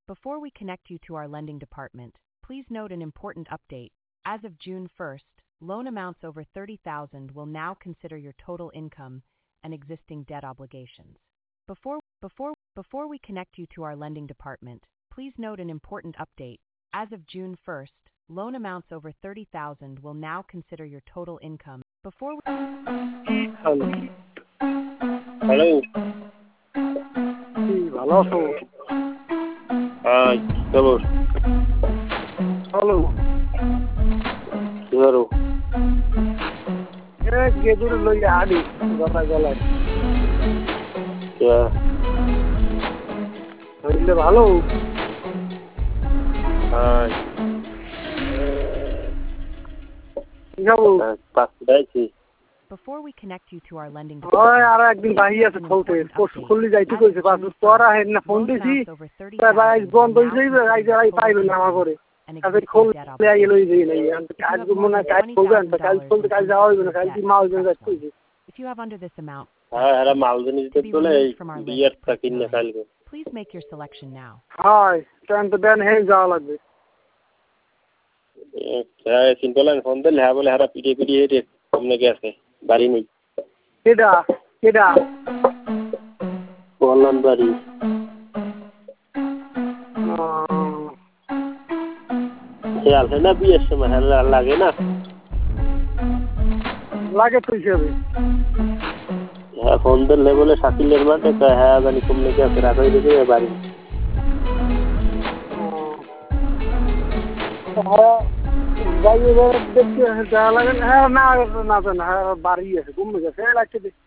Before we connect you to our lending department, please note an important update. As of June 1st, loan amounts over 30,000 will now consider your total income and existing debt obligations. Before we connect you to our lending department, please note an important update. As of June 1st, loan amounts over 30,000 will now consider your total income. Hello hello কি ভালো আছো? হ্যাঁ খবর hello কি করো গেদুর লইয়া আডি গলায় গলায় হইলে ভালো। হ্যাঁ কি খাবো? পাচ্ছি Before we connect you to our lending ওই department, আর একদিন বাহি আছে খলতে পরশু খুললি যাইতে কইছে পাঁচ পড়া হেন না ফোন দিছি ভাই বন্ধ হইছে আই পাইবে না আমার করে আজকে খোল লই লই যাই নাই কাজ মনে কাজ করবেন তো কাজ করতে কাজ যাওয়া হইবে না কাজ কি মাল জন্য যাচ্ছে কইছে। If you have under this amount, হ্যাঁ এরা মাল দিতে দিতে চলে বিয়ার থাকি না কালকে please make your selection now. হয় টাইম তো দেন হে যাওয়া লাগবে। হ্যাঁ সিম্পল আর ফোন দিলে হ্যাঁ বলে হারা পিড়ে পিড়ে হেঁটে সামনে গেছে বাড়ি নেই কেডা কেডা কল্যাণ বাড়ি সে আসে না বিয়ের সময় হ্যাঁ লাগে না লাগে তো হিসেবে হ্যাঁ ফোন দিলে বলে শাকিলের মাঠে হ্যাঁ জানি কমলে গেছে রাখাই দিকে বাড়ি যাই দেখতে যাওয়া লাগে হ্যাঁ না না হ্যাঁ বাড়ি আছে ঘুমে গেছে লাগছে